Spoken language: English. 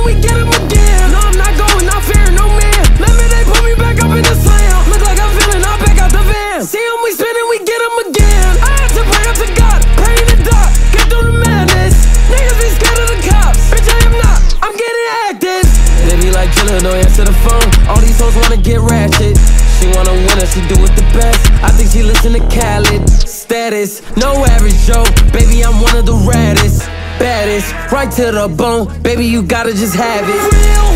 we get him again. No, I'm not going, not fearing no man. Let me, they put me back up in the slam. Look like I'm feeling, I'll back out the van. See him, we spinning, we get him again. I had to pray up to God, pray in the dark, get through the madness. Niggas be scared of the cops, bitch I am not, I'm getting active. They be like, Jilla, don't answer the phone. All these hoes wanna get ratchet. She wanna win her, she do it the best. I think she listen to Khaled. Status, no average Joe. Baby, I'm one of the raddest, baddest, right to the bone. Baby, you gotta just have it. Real